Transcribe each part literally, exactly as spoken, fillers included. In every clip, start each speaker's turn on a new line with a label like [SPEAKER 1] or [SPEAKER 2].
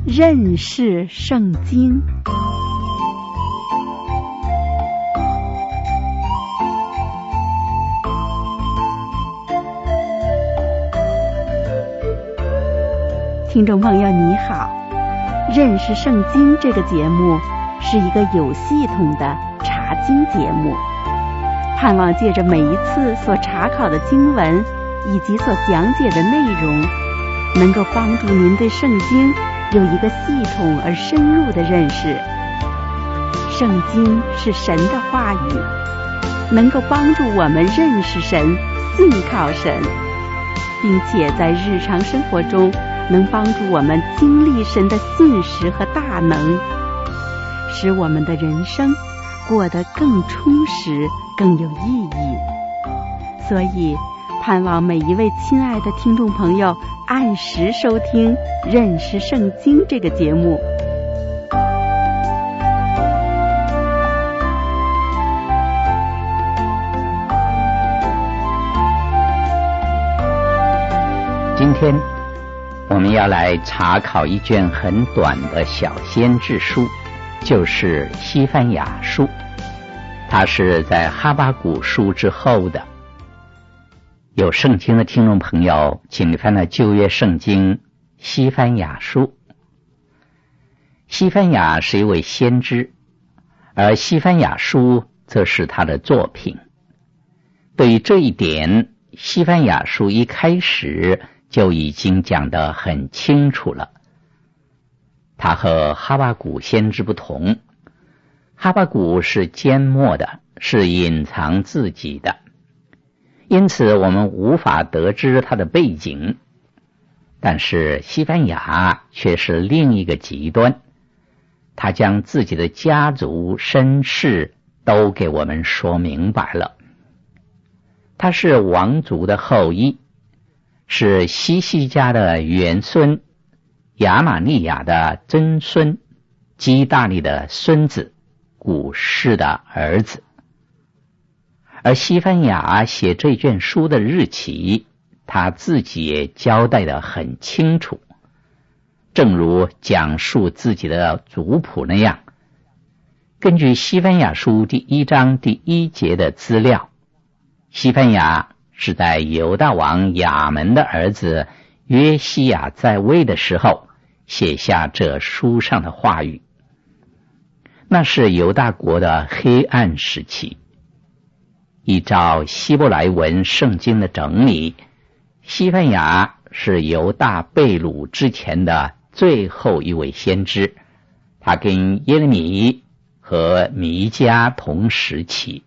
[SPEAKER 1] 认识圣经。听众朋友你好，认识圣经这个节目是一个有系统的查经节目，盼望借着每一次所查考的经文以及所讲解的内容，能够帮助您对圣经有一个系统而深入的认识。圣经是神的话语，能够帮助我们认识神、信靠神，并且在日常生活中能帮助我们经历神的信实和大能，使我们的人生过得更充实、更有意义。所以盼望每一位亲爱的听众朋友按时收听《认识圣经》这个节目。
[SPEAKER 2] 今天我们要来查考一卷很短的小先知书，就是西番雅书。它是在哈巴谷书之后的。有圣经的听众朋友，请翻到旧约圣经西番雅书。西番雅是一位先知，而西番雅书则是他的作品。对于这一点，西番雅书一开始就已经讲得很清楚了。他和哈巴谷先知不同，哈巴谷是缄默的，是隐藏自己的，因此我们无法得知他的背景。但是西番雅却是另一个极端，他将自己的家族身世都给我们说明白了。他是王族的后裔，是西西家的元孙，亚玛利亚的曾孙，基大利的孙子，古士的儿子。而西番雅写这卷书的日期，他自己也交代得很清楚，正如讲述自己的族谱那样。根据西番雅书第一章第一节的资料，西番雅是在犹大王亚门的儿子约西亚在位的时候写下这书上的话语。那是犹大国的黑暗时期。依照希伯来文圣经的整理，西番雅是犹大被掳之前的最后一位先知，他跟耶利米和弥迦同时期。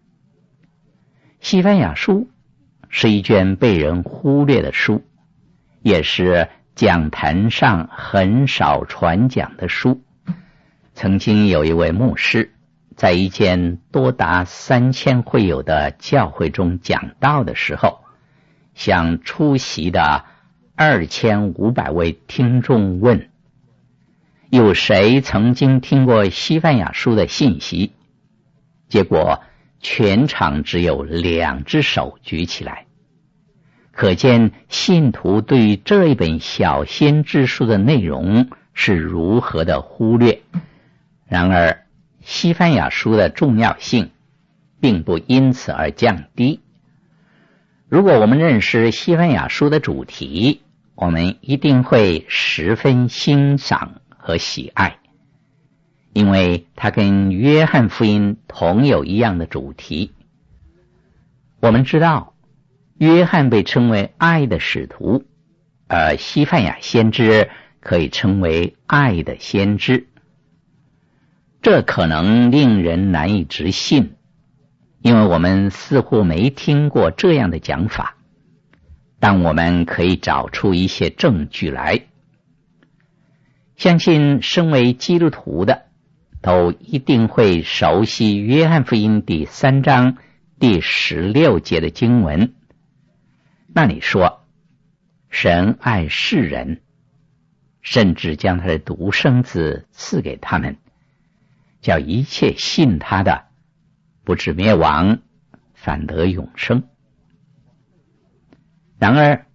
[SPEAKER 2] 西番雅书是一卷被人忽略的书，也是讲坛上很少传讲的书。曾经有一位牧师在一间多达三千会友的教会中讲道的时候，向出席的二千五百位听众问：有谁曾经听过西番雅书的信息？结果全场只有两只手举起来，可见信徒对于这一本小先知书的内容是如何的忽略。然而西番雅书的重要性并不因此而降低。如果我们认识西番雅书的主题，我们一定会十分欣赏和喜爱，因为它跟约翰福音同有一样的主题。我们知道约翰被称为爱的使徒，而西番雅先知可以称为爱的先知。这可能令人难以置信，因为我们似乎没听过这样的讲法，但我们可以找出一些证据来。相信身为基督徒的都一定会熟悉约翰福音第三章第十六节的经文，那里说神爱世人，甚至将他的独生子赐给他们，叫一切信他的不至灭亡，反得永生。然而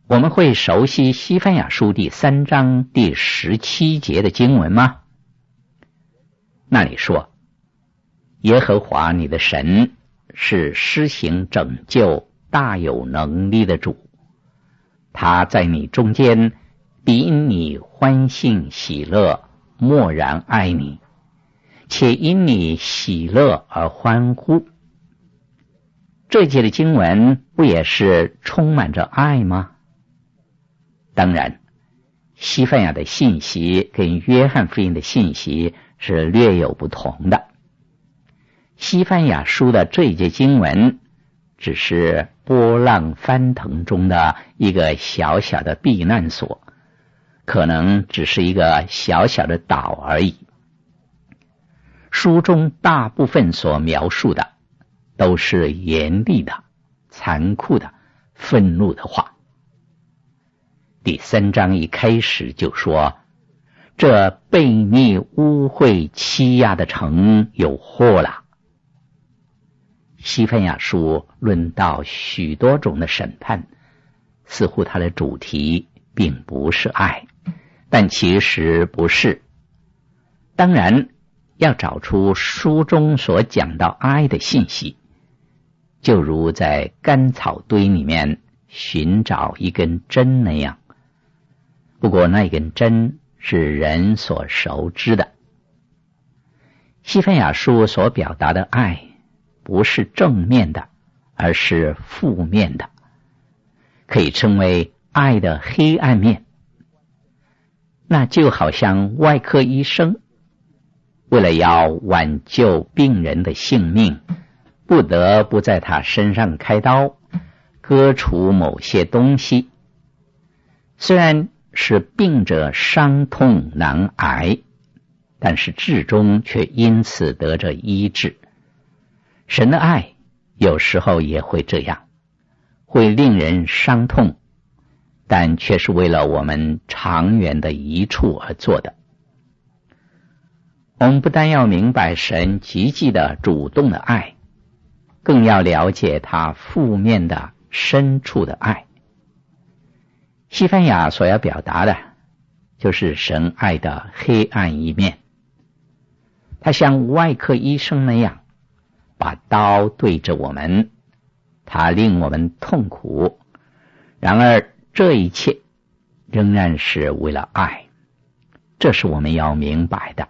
[SPEAKER 2] 我们会熟悉西番雅书第三章第十七节的经文吗？那里说，耶和华你的神是施行拯救大有能力的主，他在你中间必因你欢欣喜乐，默然爱你，且因你喜乐而欢呼。这一节的经文不也是充满着爱吗？当然，西番雅的信息跟约翰福音的信息是略有不同的。西番雅书的这一节经文只是波浪翻腾中的一个小小的避难所，可能只是一个小小的岛而已。书中大部分所描述的都是严厉的、残酷的、愤怒的话。第三章一开始就说，这悖逆污秽欺压的城有祸了。西番雅书论到许多种的审判，似乎它的主题并不是爱，但其实不是。当然，要找出书中所讲到爱的信息，就如在干草堆里面寻找一根针那样。不过那根针是人所熟知的。西番雅书所表达的爱不是正面的，而是负面的，可以称为爱的黑暗面。那就好像外科医生为了要挽救病人的性命，不得不在他身上开刀，割除某些东西。虽然使病者伤痛难挨，但是至终却因此得着医治。神的爱有时候也会这样，会令人伤痛，但却是为了我们长远的益处而做的。我们不但要明白神积极的主动的爱，更要了解他负面的深处的爱。西番雅所要表达的就是神爱的黑暗一面。他像外科医生那样把刀对着我们，他令我们痛苦，然而这一切仍然是为了爱，这是我们要明白的。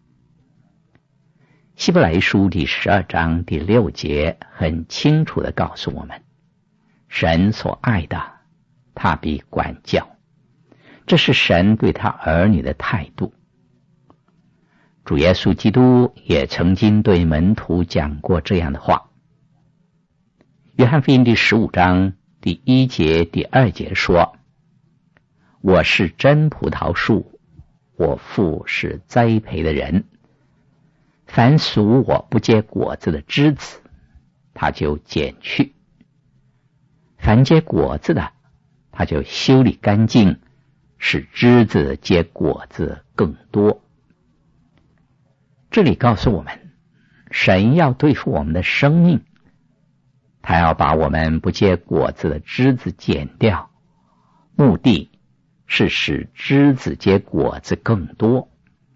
[SPEAKER 2] 希伯来书第十二章第六节很清楚地告诉我们，神所爱的他必管教，这是神对他儿女的态度。主耶稣基督也曾经对门徒讲过这样的话。约翰福音第十五章第一节第二节说，我是真葡萄树，我父是栽培的人，凡属我不结果子的枝子，他就剪去，凡结果子的，他就修理干净，使枝子结果子更多。这里告诉我们，神要对付我们的生命，他要把我们不结果子的枝子剪掉，目的是使枝子结果子更多。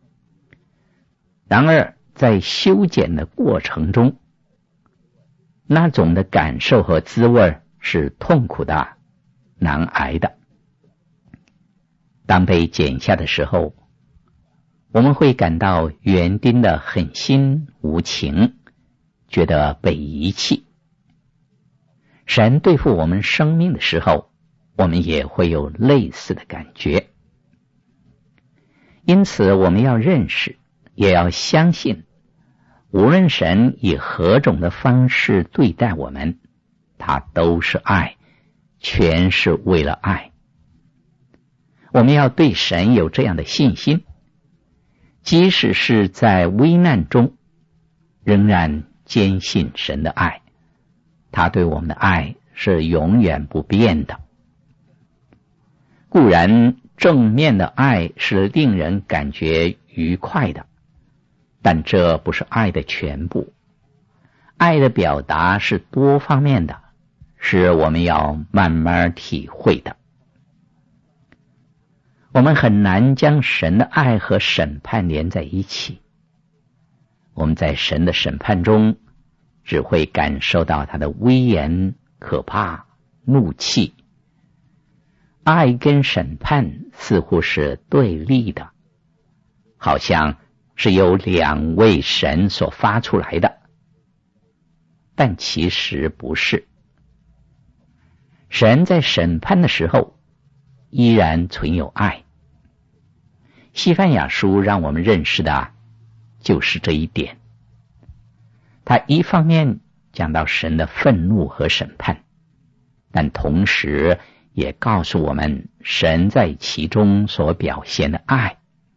[SPEAKER 2] 然而在修剪的过程中，那种的感受和滋味是痛苦的、难挨的。当被剪下的时候，我们会感到园丁的狠心无情，觉得被遗弃。神对付我们生命的时候，我们也会有类似的感觉。因此我们要认识，也要相信，无论神以何种的方式对待我们，他都是爱，全是为了爱。我们要对神有这样的信心，即使是在危难中，仍然坚信神的爱，他对我们的爱是永远不变的。固然正面的爱是令人感觉愉快的，但这不是爱的全部。爱的表达是多方面的，是我们要慢慢体会的。 我们很难将神的爱和审判连在一起。我们在神的审判中只会感受到他的威严、可怕、怒气。爱跟审判似乎是对立的，好像是由两位神所发出来的，但其实不是。神在审判的时候依然存有爱。西番雅书让我们认识的就是这一点。他一方面讲到神的愤怒和审判，但同时也告诉我们神在其中所表现的爱。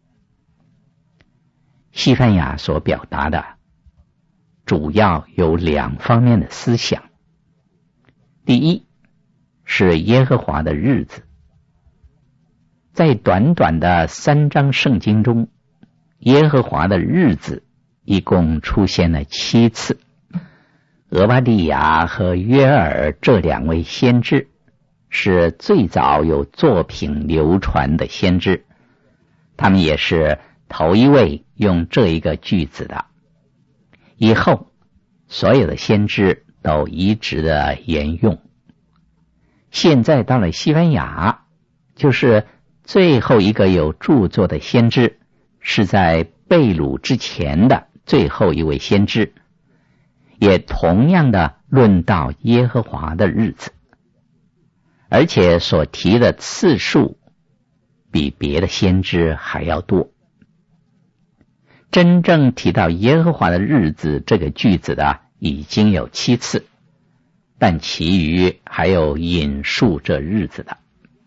[SPEAKER 2] 西番雅所表达的主要有两方面的思想。第一是耶和华的日子。在短短的三章圣经中，耶和华的日子一共出现了七次。俄巴底亚和约珥这两位先知是最早有作品流传的先知，他们也是头一位用这一个句子的。以后所有的先知都一直的沿用。现在到了西番雅，就是最后一个有著作的先知，是在被掳之前的最后一位先知，也同样的论到耶和华的日子，而且所提的次数比别的先知还要多。真正提到耶和华的日子这个句子的已经有七次，但其余还有引述这日子的。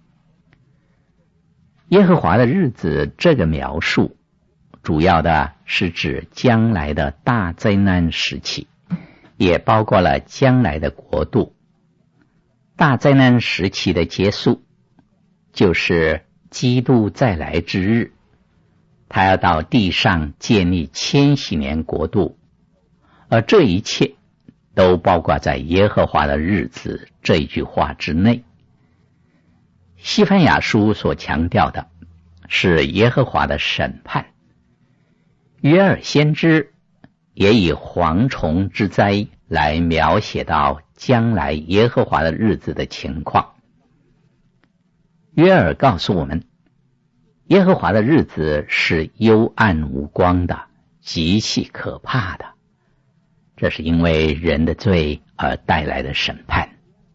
[SPEAKER 2] 耶和华的日子这个描述主要的是指将来的大灾难时期，也包括了将来的国度。大灾难时期的结束就是基督再来之日，他要到地上建立千禧年国度，而这一切都包括在耶和华的日子这一句话之内。西番雅书所强调的是耶和华的审判。约珥先知也以蝗虫之灾来描写到将来耶和华的日子的情况。约珥告诉我们，耶和华的日子是幽暗无光的，极其可怕的，这是因为人的罪而带来的审判。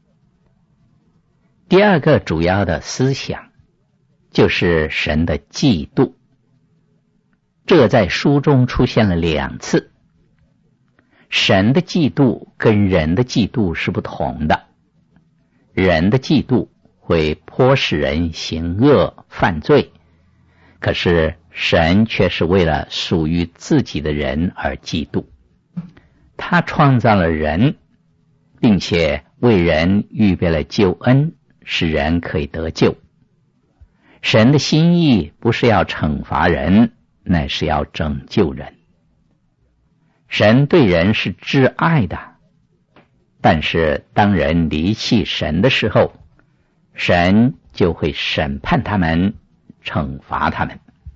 [SPEAKER 2] 第二个主要的思想就是神的嫉妒，这在书中出现了两次。神的嫉妒跟人的嫉妒是不同的，人的嫉妒会迫使人行恶犯罪，可是神却是为了属于自己的人而嫉妒。他创造了人，并且为人预备了救恩，使人可以得救。神的心意不是要惩罚人，乃是要拯救人。神对人是挚爱的，但是当人离弃神的时候，神就会审判他们，惩罚他们。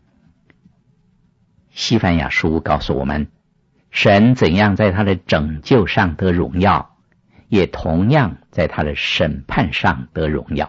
[SPEAKER 2] 西番雅书告诉我们，神怎样在他的拯救上得荣耀，也同样在他的审判上得荣耀。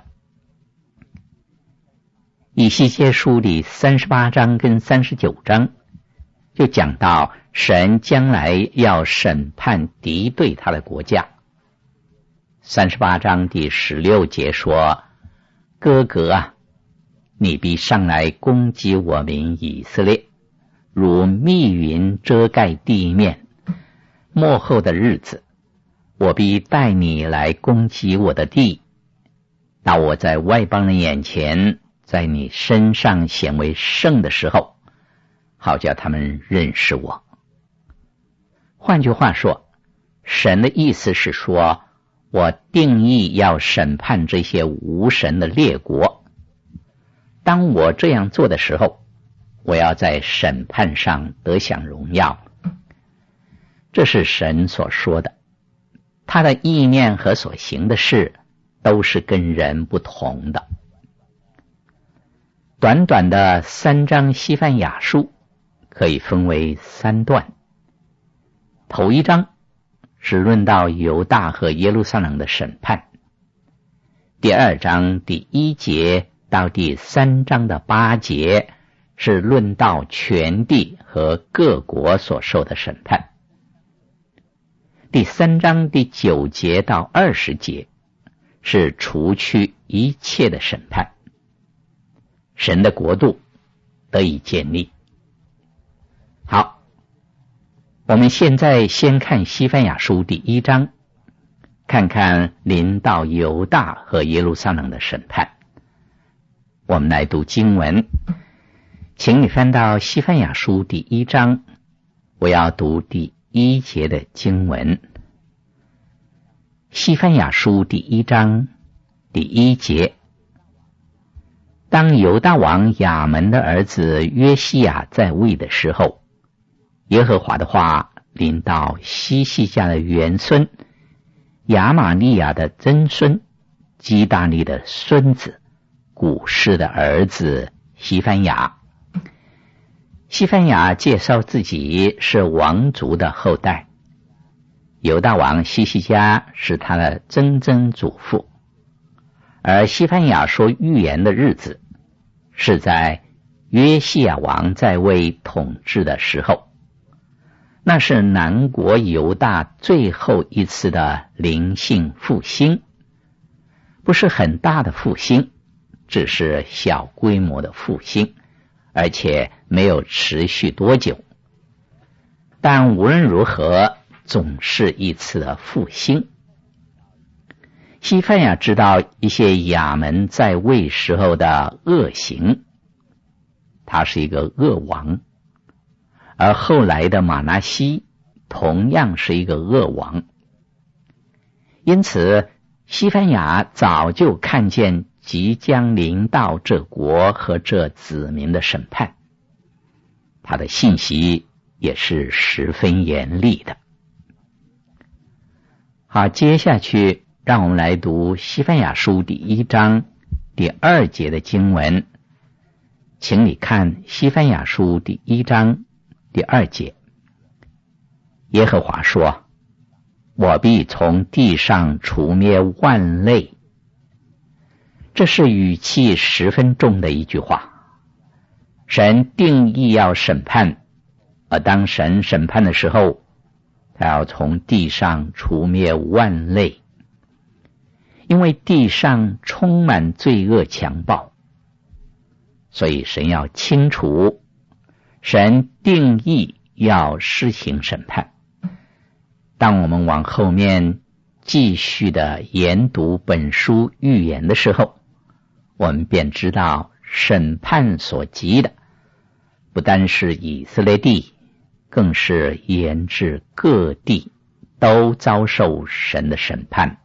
[SPEAKER 2] 以西结书里三十八章跟三十九章就讲到神将来要审判敌对他的国家。三十八章第十六节说，哥哥啊，你必上来攻击我民以色列，如密云遮盖地面。末后的日子，我必带你来攻击我的地，到我在外邦人眼前，在你身上显为圣的时候，好叫他们认识我。换句话说，神的意思是说，我定义要审判这些无神的列国。当我这样做的时候，我要在审判上得享荣耀。这是神所说的，他的意念和所行的事都是跟人不同的。 短短的三章西番雅书可以分为三段。头一章是论到犹大和耶路撒冷的审判，第二章第一节到第三章的八节是论到全地和各国所受的审判，第三章第九节到二十节是除去一切的审判，神的国度得以建立。好，我们现在先看西番雅书第一章，看看临到犹大和耶路撒冷的审判。我们来读经文，请你翻到西番雅书第一章，我要读第一节的经文。西番雅书第一章第一节，当犹大王亚门的儿子约西亚在位的时候，耶和华的话临到西西家的元孙亚玛利亚的曾孙基大利的孙子古士的儿子西番雅。西番雅介绍自己是王族的后代，犹大王西西家是他的曾曾祖父，而西番雅说预言的日子是在约西亚王在位统治的时候，那是南国犹大最后一次的灵性复兴，不是很大的复兴，只是小规模的复兴，而且没有持续多久。但无论如何，总是一次的复兴。西番雅知道一些亚门在位时候的恶行，他是一个恶王，而后来的马拿西同样是一个恶王。因此西番雅早就看见即将临到这国和这子民的审判，他的信息也是十分严厉的。好，接下去让我们来读西番雅书第一章第二节的经文，请你看西番雅书第一章第二节。耶和华说，我必从地上除灭万类。这是语气十分重的一句话。神定义要审判，而当神审判的时候，他要从地上除灭万类，因为地上充满罪恶强暴，所以神要清除，神定义要施行审判。当我们往后面继续的研读本书预言的时候，我们便知道审判所及的不单是以色列地，更是延至各地，都遭受神的审判。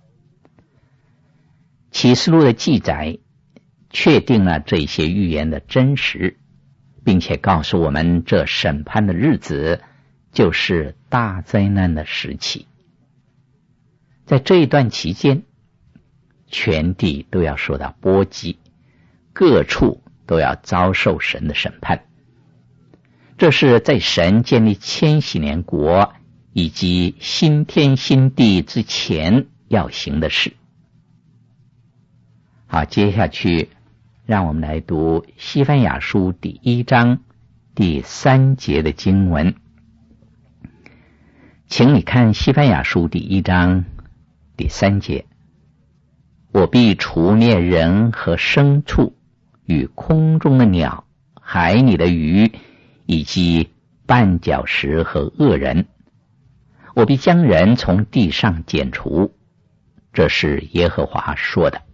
[SPEAKER 2] 启示录的记载确定了这些预言的真实，并且告诉我们这审判的日子就是大灾难的时期。在这一段期间，全地都要受到波及，各处都要遭受神的审判。这是在神建立千禧年国以及新天新地之前要行的事。好，接下去让我们来读西番雅书第一章第三节的经文。请你看西番雅书第一章第三节，我必除灭人和牲畜与空中的鸟、海里的鱼以及绊脚石和恶人，我必将人从地上剪除。这是耶和华说的。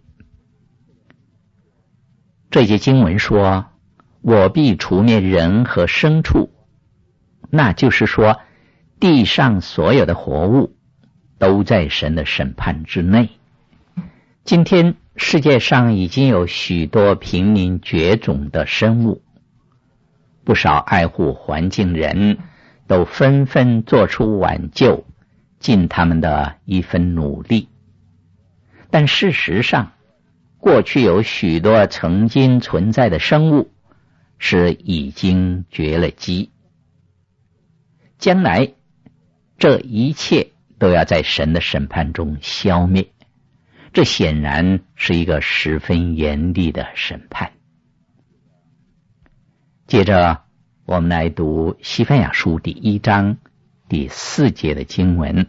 [SPEAKER 2] 这节经文说，我必除灭人和牲畜，那就是说地上所有的活物都在神的审判之内。今天世界上已经有许多濒临绝种的生物，不少爱护环境人都纷纷做出挽救，尽他们的一分努力。但事实上，过去有许多曾经存在的生物是已经绝了迹，将来这一切都要在神的审判中消灭，这显然是一个十分严厉的审判。接着我们来读西番雅书第一章第四节的经文，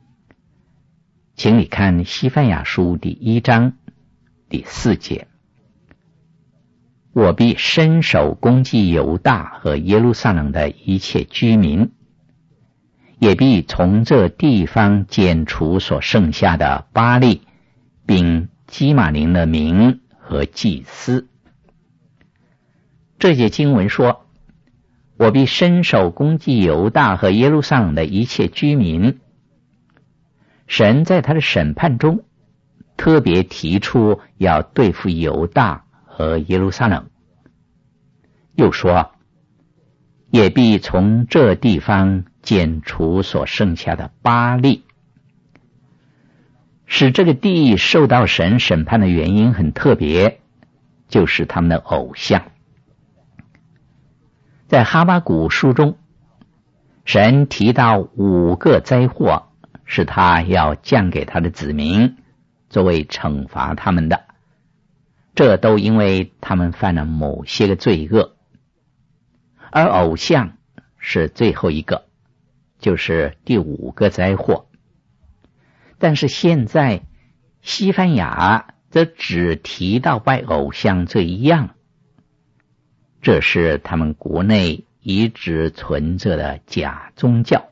[SPEAKER 2] 请你看西番雅书第一章第四节：我必伸手攻击犹大和耶路撒冷的一切居民，也必从这地方剪除所剩下的巴力，并基玛林的民和祭司。这节经文说，我必伸手攻击犹大和耶路撒冷的一切居民。神在他的审判中特别提出要对付犹大和耶路撒冷，又说也必从这地方剪除所剩下的巴力。使这个地受到神审判的原因很特别，就是他们的偶像。在哈巴谷书中，神提到五个灾祸是他要降给他的子民作为惩罚他们的，这都因为他们犯了某些个罪恶。而偶像是最后一个，就是第五个灾祸。但是现在西番雅则只提到拜偶像这一样，这是他们国内一直存着的假宗教。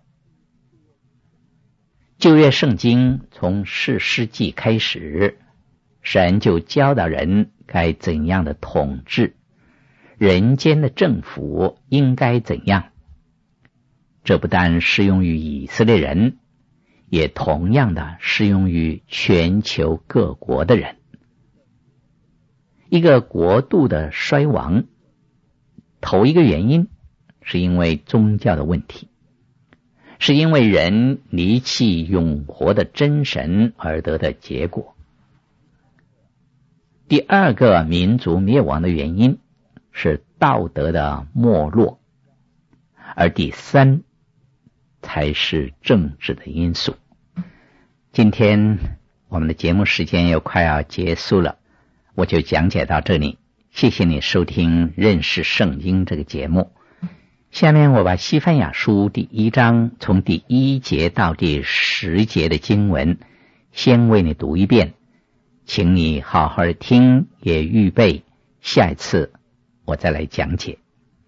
[SPEAKER 2] 旧约圣经从士师记开始，神就教导人该怎样的统治，人间的政府应该怎样。这不但适用于以色列人，也同样的适用于全球各国的人。一个国度的衰亡，头一个原因是因为宗教的问题，是因为人离弃永活的真神而得的结果。第二个民族灭亡的原因是道德的没落，而第三才是政治的因素。今天我们的节目时间又快要结束了，我就讲解到这里。谢谢你收听认识圣经这个节目。下面我把西番雅书第一章从第一节到第十节的经文先为你读一遍，请你好好的听，也预备下一次我再来讲解。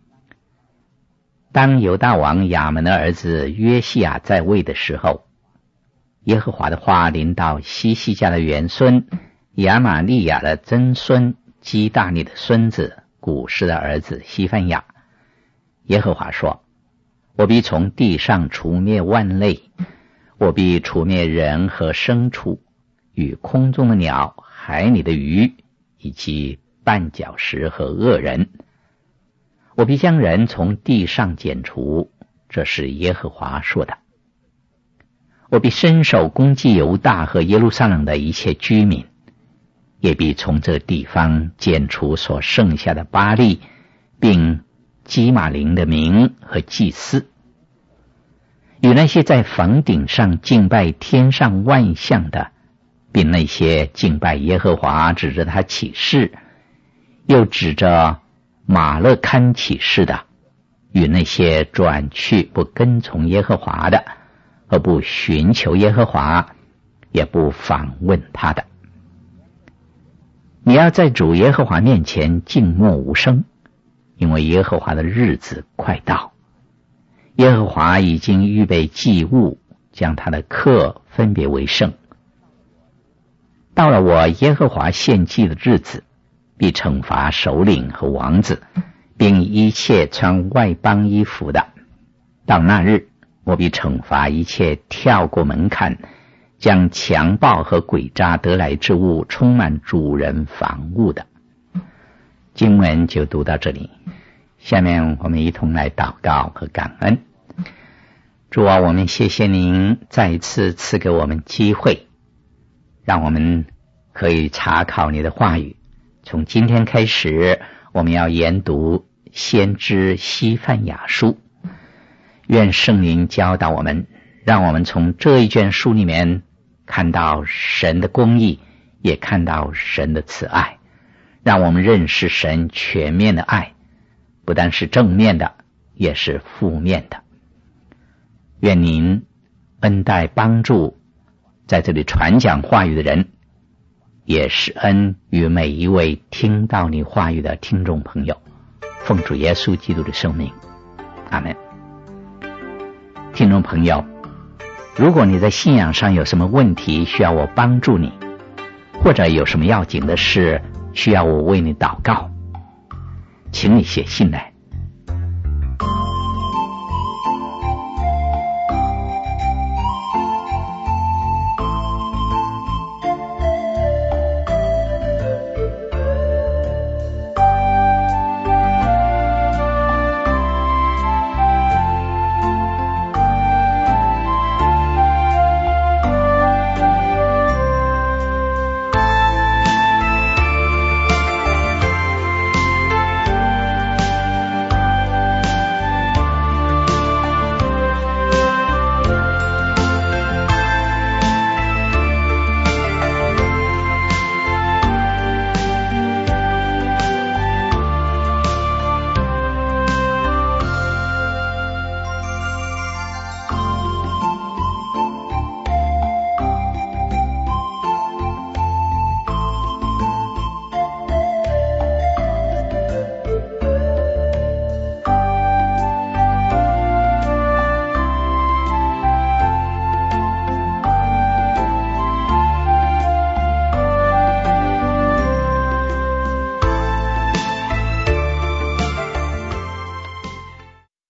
[SPEAKER 2] 当犹大王亚们的儿子约西亚在位的时候，耶和华的话临到西西家的元孙亚玛利亚的曾孙基大利的孙子古实的儿子西番雅。耶和华说，我必从地上除灭万类，我必除灭人和牲畜，与空中的鸟、海里的鱼，以及绊脚石和恶人。我必将人从地上剪除，这是耶和华说的。我必伸手攻击犹大和耶路撒冷的一切居民，也必从这地方剪除所剩下的巴力，并基玛林的民和祭司，与那些在房顶上敬拜天上万象的，并那些敬拜耶和华指着他起誓，又指着马勒堪起誓的，与那些转去不跟从耶和华的，和不寻求耶和华，也不访问他的。你要在主耶和华面前静默无声，因为耶和华的日子快到。耶和华已经预备祭物，将他的客分别为圣。到了我耶和华献祭的日子，必惩罚首领和王子，并一切穿外邦衣服的。到那日，我必惩罚一切跳过门槛，将强暴和诡诈得来之物充满主人房屋的。经文就读到这里，下面我们一同来祷告和感恩。主啊，我们谢谢您再一次赐给我们机会，让我们可以查考你的话语。从今天开始，我们要研读先知西番雅书。愿圣灵教导我们，让我们从这一卷书里面看到神的公义，也看到神的慈爱，让我们认识神全面的爱，不但是正面的，也是负面的。愿您恩待帮助在这里传讲话语的人，也施恩于每一位听到你话语的听众朋友，奉主耶稣基督的圣名，阿们。听众朋友，如果你在信仰上有什么问题需要我帮助你，或者有什么要紧的事需要我为你祷告，请你写信来。